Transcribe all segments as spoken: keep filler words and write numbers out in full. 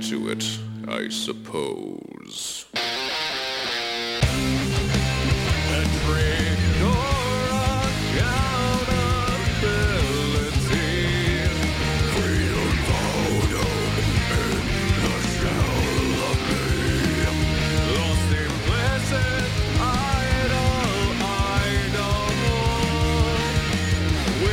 to it, I suppose. And bring your accountability. Freedom found in the shell of me. Lost implicit idol, idol. We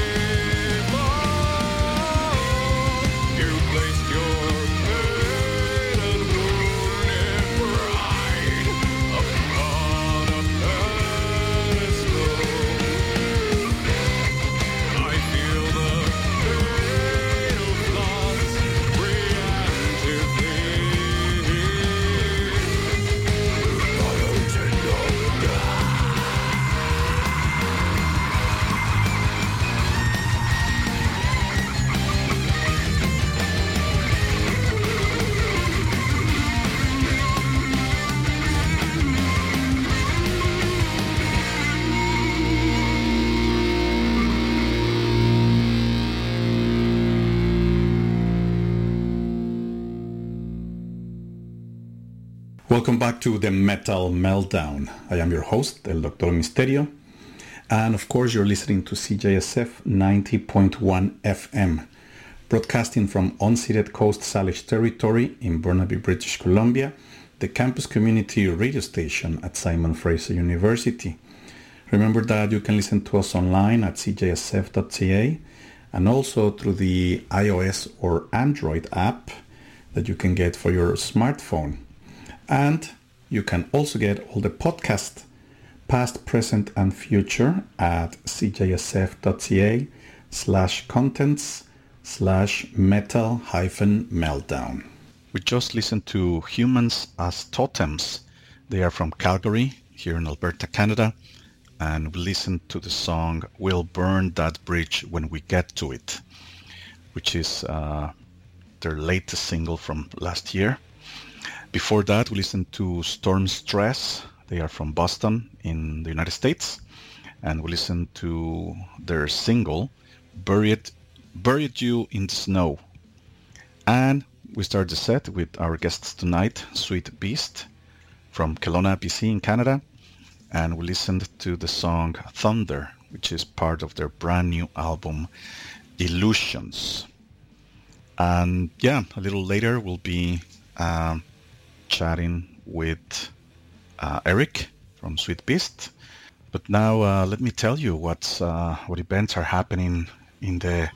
fall. You placed your pain and wounded pride upon a pedestal. I feel the fatal thoughts preemptively. Welcome back to the Metal Meltdown. I am your host, El Doctor Misterio. And of course, you're listening to C J S F ninety point one F M, broadcasting from unceded Coast Salish territory in Burnaby, British Columbia, the campus community radio station at Simon Fraser University. Remember that you can listen to us online at c j s f dot c a and also through the iOS or Android app that you can get for your smartphone. And you can also get all the podcasts, past, present, and future at c j s f dot c a slash contents slash metal hyphen meltdown. We just listened to Humans as Totems. They are from Calgary, here in Alberta, Canada. And we listened to the song We'll Burn That Bridge When We Get to It, which is uh, their latest single from last year. Before that, we listened to Storm Stress. They are from Boston in the United States. And we listened to their single, Buried, Buried You in the Snow. And we start the set with our guests tonight, Sweet Beast from Kelowna, B C in Canada. And we listened to the song Thunder, which is part of their brand new album, Illusions. And yeah, a little later we'll be uh, chatting with uh, Eric from Sweet Beast. But now uh, let me tell you what's, uh, what events are happening in the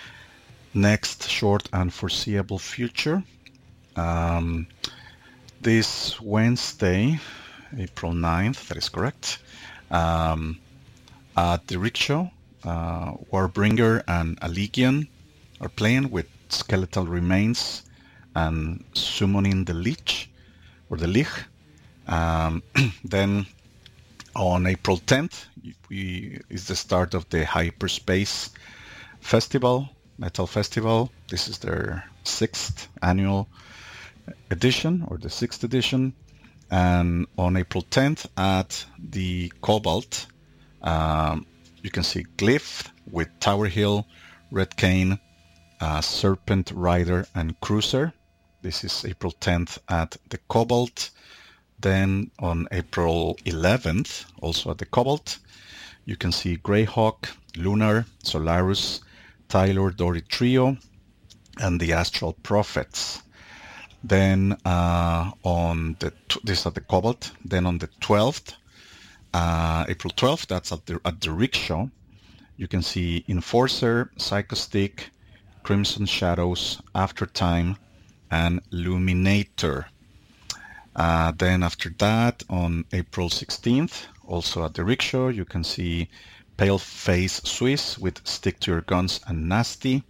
next short and foreseeable future. Um, this Wednesday, April ninth, that is correct, um, at the Rickshaw, uh, Warbringer and Allegian are playing with Skeletal Remains and Summoning the Lich, or the Lich. Um, then on April tenth we, is the start of the Hyperspace Festival, Metal Festival. This is their sixth annual edition, or the sixth edition. And on April tenth at the Cobalt, um, you can see Glyph with Tower Hill, Red Cane, uh, Serpent Rider, and Cruiser. This is April tenth at the Cobalt. Then on April eleventh, also at the Cobalt, you can see Greyhawk, Lunar, Solaris, Tyler Dory Trio, and the Astral Prophets. Then uh, on the this is at the Cobalt. Then on the twelfth, uh, April twelfth, that's at the at the Rickshaw. You can see Enforcer, Psychostick, Crimson Shadows, Aftertime, and Luminator. Uh, then after that, on April sixteenth, also at the Rickshaw, you can see Paleface Swiss with Stick to Your Guns and Nasty.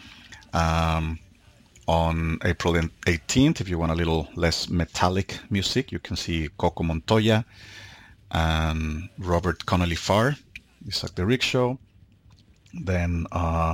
Um, on April eighteenth, if you want a little less metallic music, you can see Coco Montoya and Robert Connolly Farr. This is at the Rickshaw. Then uh,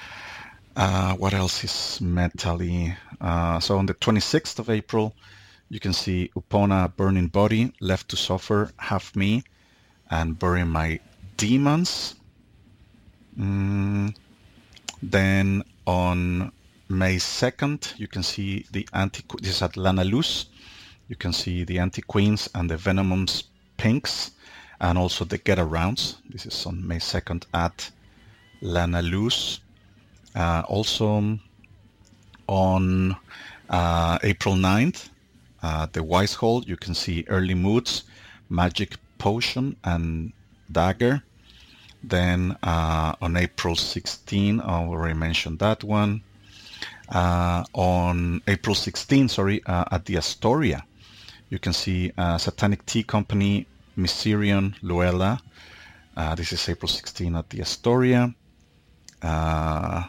uh, what else is metal-y? Uh, so on the twenty-sixth of April, you can see Upona, Burning Body, Left to Suffer, Half Me, and Bury My Demons. Mm, then on May second, you can see the anti. This is at Lana Luz. You can see the Anti-Queens and the Venomums Pinks, and also the Get Arounds. This is on May second at Lana Luz. Uh, also on uh, April ninth, uh, the Wise Hall, you can see Early Moods, Magic Potion, and Dagger. Then uh, on April sixteenth, I already mentioned that one. Uh, on April sixteenth, sorry, uh, at the Astoria, you can see uh, Satanic Tea Company, Mysterion, Luella. Uh, this is April sixteenth at the Astoria. Uh,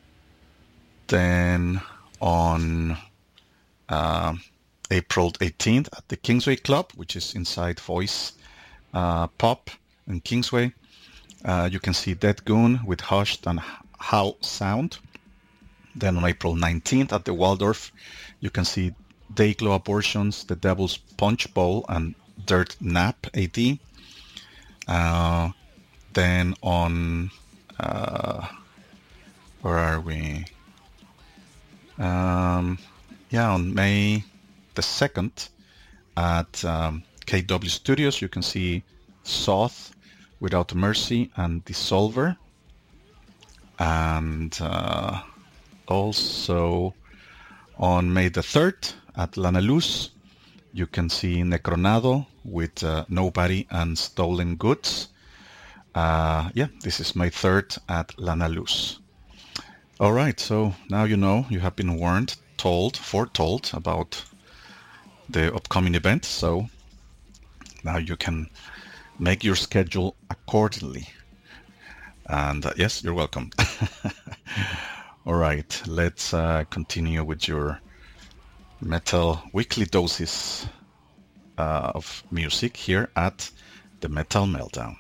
then on uh, April eighteenth at the Kingsway Club, which is inside Voice uh, Pop in Kingsway. Uh, you can see Dead Goon with Hushed and Howl Sound. Then on April nineteenth at the Waldorf, you can see Dayglow Abortions, The Devil's Punch Bowl, and Dirt Nap A D. Uh, then on, uh, where are we? Um, yeah, on May the second at um, K W Studios, you can see Soth, Without Mercy, and Dissolver. And uh, also on May the third at Lana Luz, you can see Necronado with uh, Nobody and Stolen Goods. Uh, yeah, this is May third at Lana Luz. All right, so now you know, you have been warned, told, foretold about the upcoming event. So now you can make your schedule accordingly. And uh, yes, you're welcome. All right, let's uh, continue with your metal weekly doses uh, of music here at the Metal Meltdown.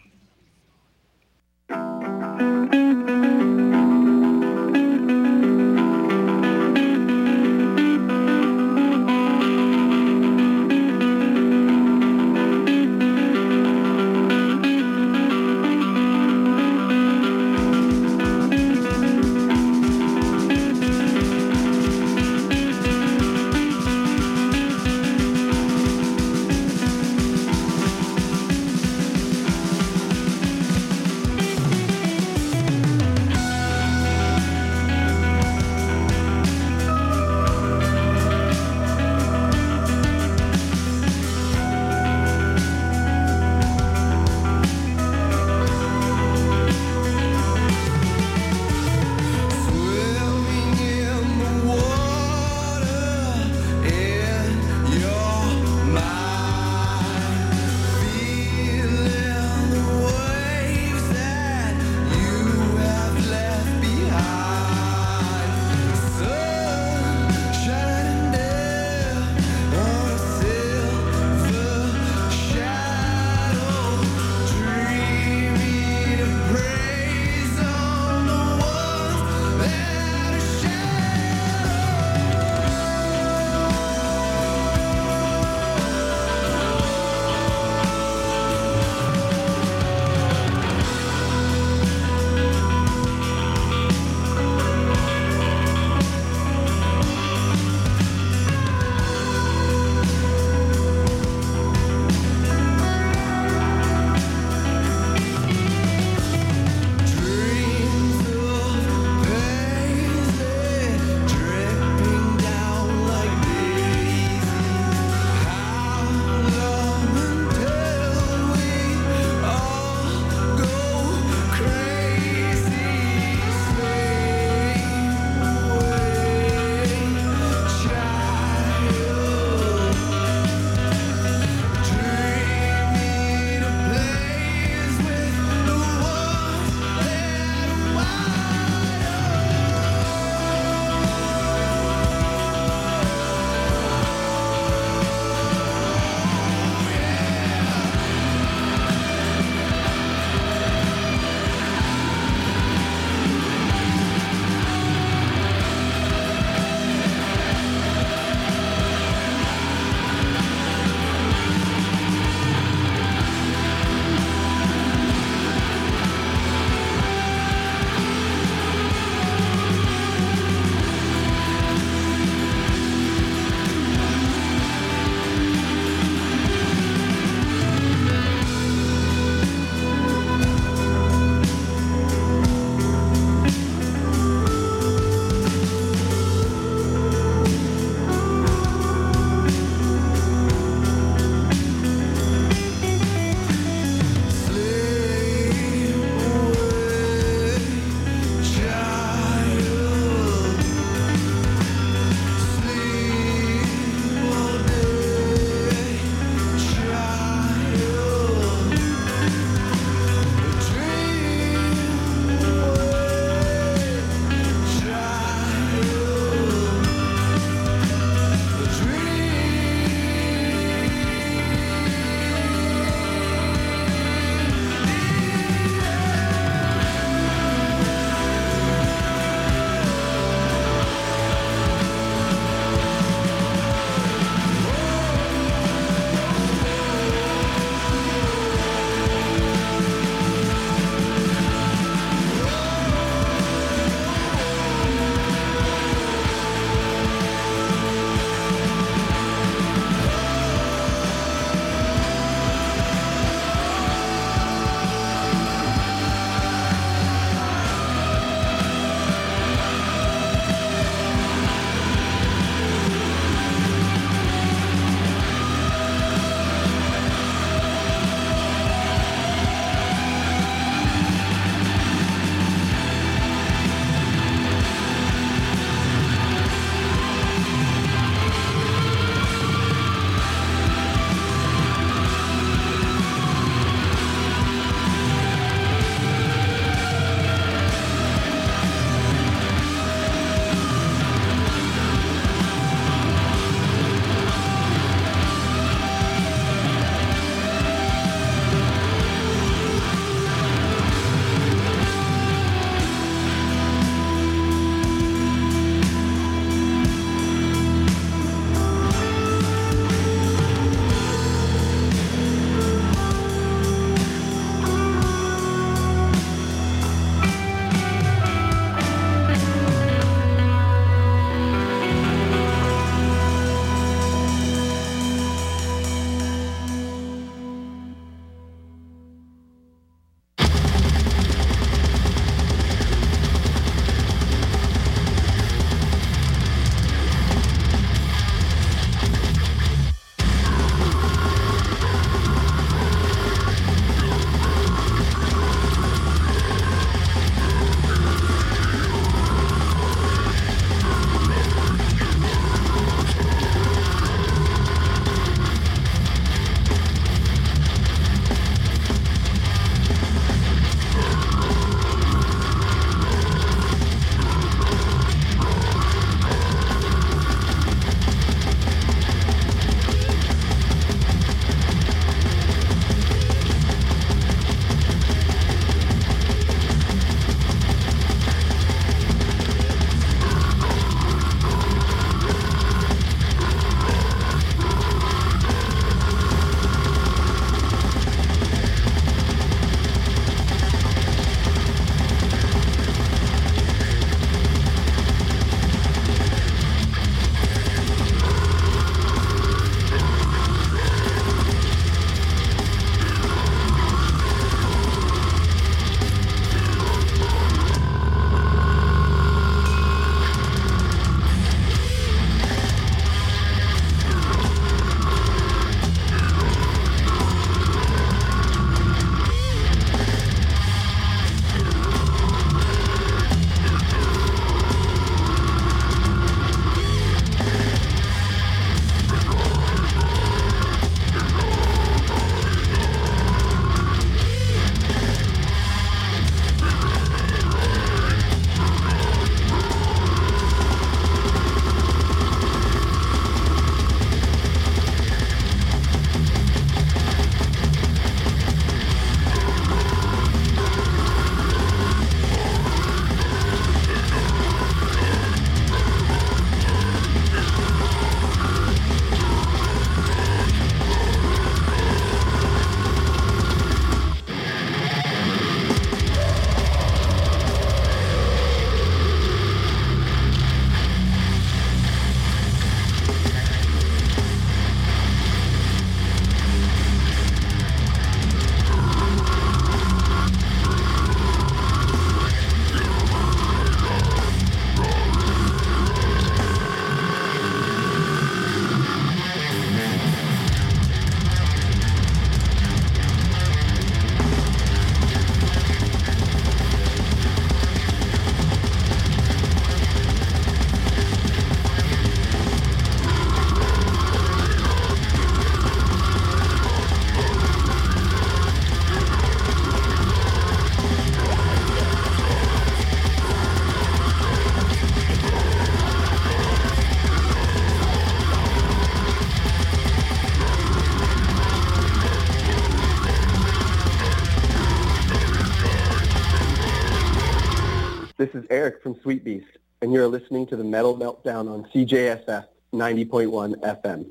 This is Eric from Sweet Beast, and you're listening to the Metal Meltdown on C J S F ninety point one F M.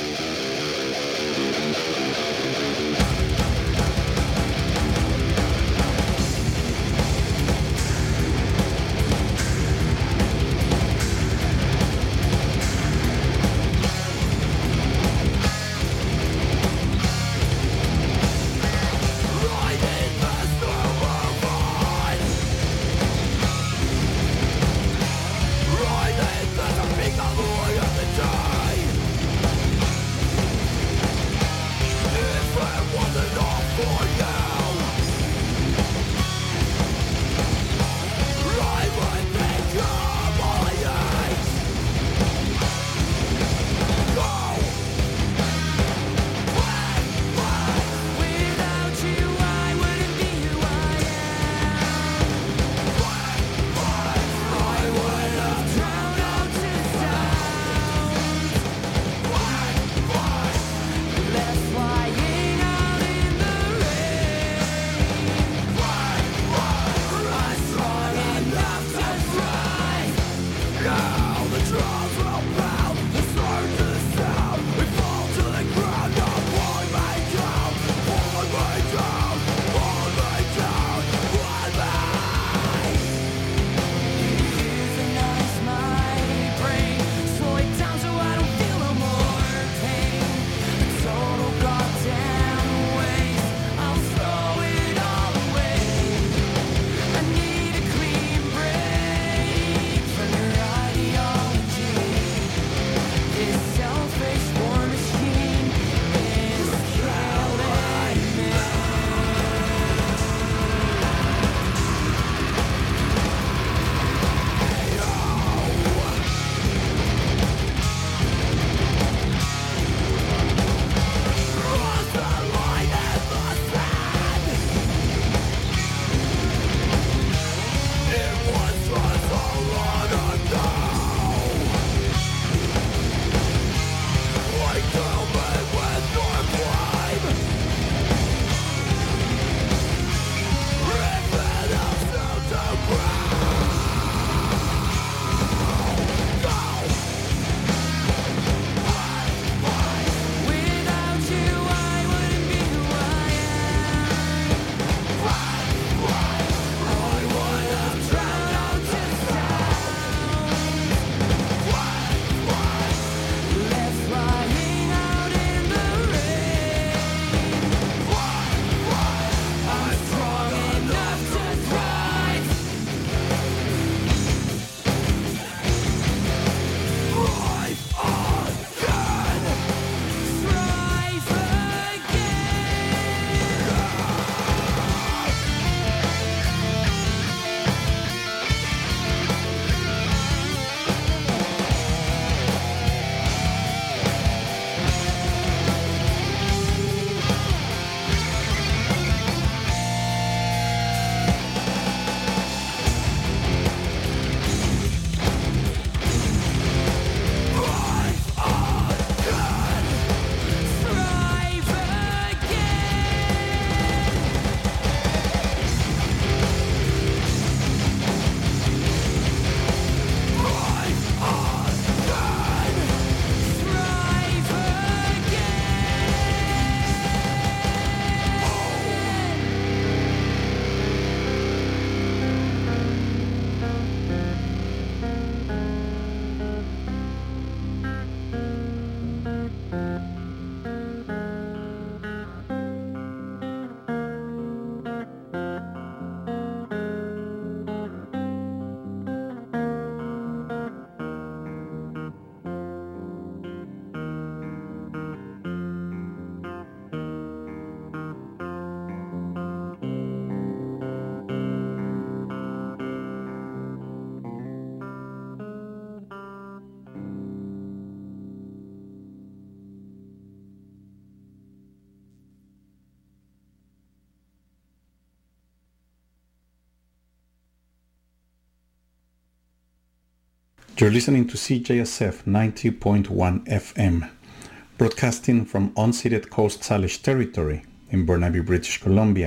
You're listening to C J S F ninety point one F M, broadcasting from unceded Coast Salish territory in Burnaby, British Columbia,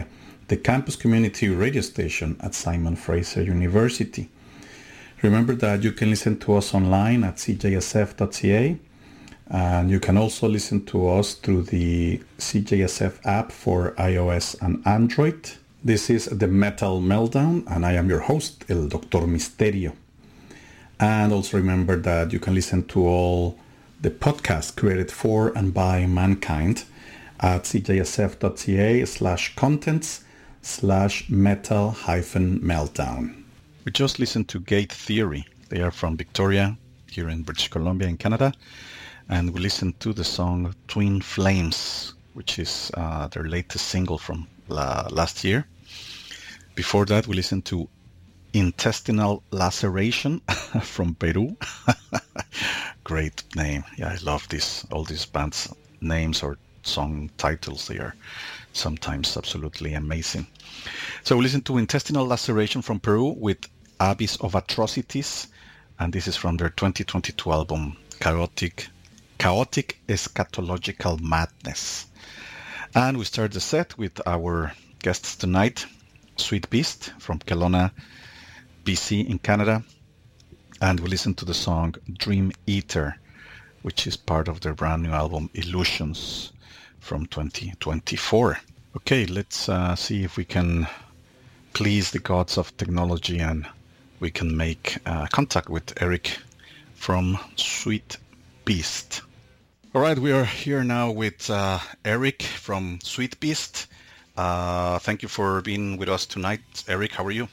the campus community radio station at Simon Fraser University. Remember that you can listen to us online at c j s f dot c a, and you can also listen to us through the C J S F app for iOS and Android. This is the Metal Meltdown, and I am your host, El Doctor Misterio. And also remember that you can listen to all the podcasts created for and by mankind at c j s f dot c a slash contents slash metal hyphen meltdown. We just listened to Gate Theory. They are from Victoria, here in British Columbia in Canada. And we listened to the song Twin Flames, which is uh, their latest single from la- last year. Before that, we listened to Intestinal Laceration from Peru. Great name. Yeah, I love this. All these bands' names or song titles, they are sometimes absolutely amazing. So we listened to Intestinal Laceration from Peru with Abyss of Atrocities, and this is from their twenty twenty-two album Chaotic Chaotic Eschatological Madness. And we start the set with our guests tonight, Sweet Beast from Kelowna, B C in Canada, and we listen to the song Dream Eater, which is part of their brand new album Illusions from twenty twenty-four. Okay, let's uh, see if we can please the gods of technology and we can make uh, contact with Eric from Sweet Beast. All right, we are here now with uh, Eric from Sweet Beast. Uh, thank you for being with us tonight. Eric, how are you?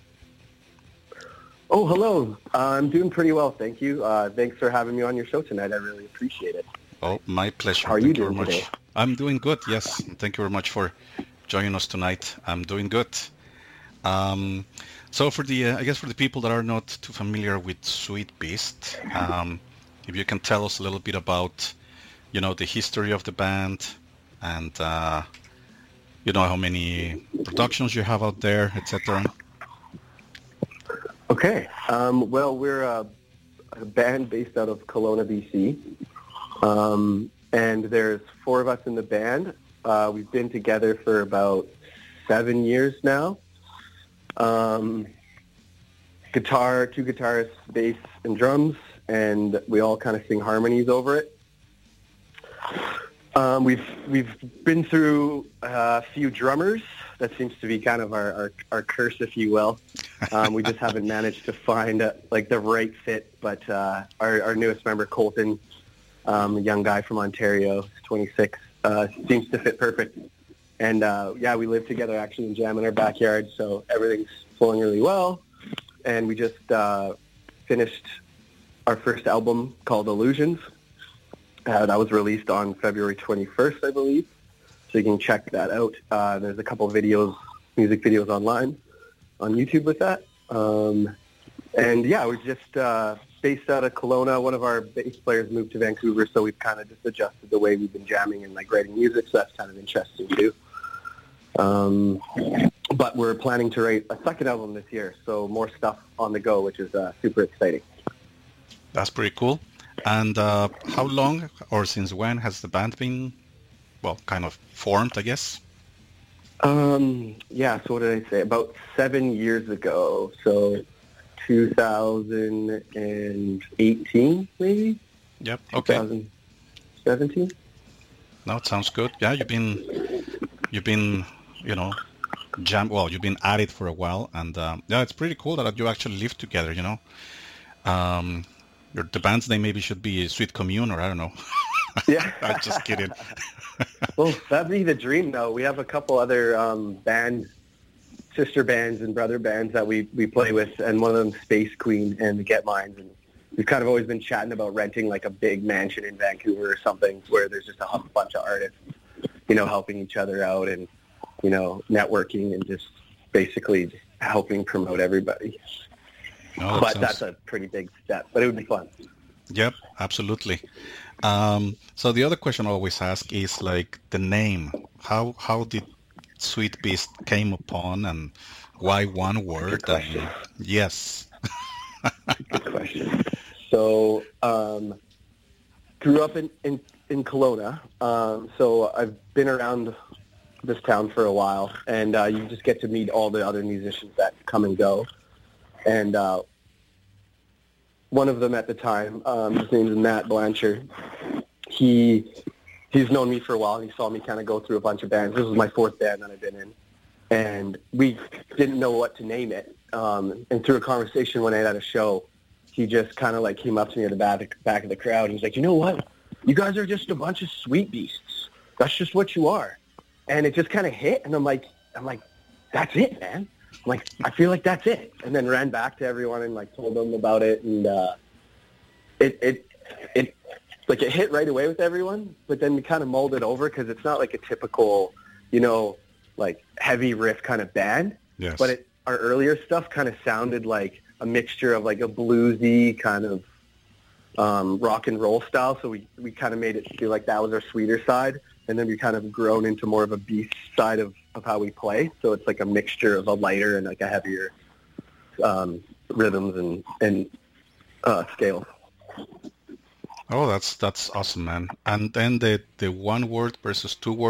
Oh, hello. Uh, I'm doing pretty well, thank you. Uh, thanks for having me on your show tonight. I really appreciate it. Oh, my pleasure. How are thank you you doing very today? much. I'm doing good, yes. Thank you very much for joining us tonight. I'm doing good. Um, so for the, uh, I guess for the people that are not too familiar with Sweet Beast, um, if you can tell us a little bit about, you know, the history of the band and, uh, you know, how many productions you have out there, et cetera. Okay. Um, well, we're a, a band based out of Kelowna, B C. Um, and there's four of us in the band. Uh, we've been together for about seven years now. Um, guitar, two guitarists, bass, and drums, and we all kind of sing harmonies over it. Um, we've we've been through a few drummers. That seems to be kind of our, our, our curse, if you will. Um, we just haven't managed to find uh, like the right fit. But uh, our, our newest member, Colton, um, a young guy from Ontario, twenty-six, uh, seems to fit perfect. And uh, yeah, we live together actually and jam in our backyard, so everything's flowing really well. And we just uh, finished our first album called Illusions. Uh, that was released on February twenty-first, I believe. So you can check that out. Uh, there's a couple of videos, music videos online on YouTube with that. Um, and yeah, we're just uh, based out of Kelowna. One of our bass players moved to Vancouver, so we've kind of just adjusted the way we've been jamming and like writing music. So that's kind of interesting too. Um, but we're planning to write a second album this year, so more stuff on the go, which is uh, super exciting. That's pretty cool. And uh, how long or since when has the band been, well, kind of formed, I guess? Um, yeah, so what did I say? About seven years ago, so two thousand eighteen, maybe? Yep, okay. twenty seventeen? No, it sounds good. Yeah, you've been, you've been, you know, jam. Well, you've been at it for a while, and um, yeah, it's pretty cool that you actually live together. You know, um, your, the band's name maybe should be Sweet Commune, or I don't know. Yeah, I'm just kidding. Well, that'd be the dream, though. We have a couple other um, bands, sister bands and brother bands that we, we play with, and one of them Space Queen and the Get Minds. And we've kind of always been chatting about renting like a big mansion in Vancouver or something where there's just a bunch of artists, you know, helping each other out and, you know, networking and just basically just helping promote everybody. No, that but sounds... that's a pretty big step, but it would be fun. Yep, absolutely. Um, so the other question I always ask is like the name. How how did Sweet Beast came upon, and why one word? And yes. Good question. So um, grew up in, in, in Kelowna. Um, so I've been around this town for a while, and uh, you just get to meet all the other musicians that come and go. And uh, one of them at the time, um, his name is Matt Blanchard. He he's known me for a while, and he saw me kind of go through a bunch of bands. This was my fourth band that I've been in, and we didn't know what to name it. Um, and through a conversation one night at a show, he just kind of like came up to me at the back, back of the crowd, and he's like, "You know what? You guys are just a bunch of sweet beasts. That's just what you are." And it just kind of hit, and I'm like, I'm like, that's it, man. I'm like, I feel like that's it. And then ran back to everyone and like told them about it, and uh, it it it like it hit right away with everyone. But then we kind of mulled it over because it's not like a typical, you know, like heavy riff kind of band. Yes. But it, our earlier stuff kind of sounded like a mixture of like a bluesy kind of um, rock and roll style. So we we kind of made it feel like that was our sweeter side. And then we kind of grown into more of a beast side of, of how we play. So it's like a mixture of a lighter and like a heavier um, rhythms and, and uh, scales. Oh, that's that's awesome, man. And then the, the one word versus two word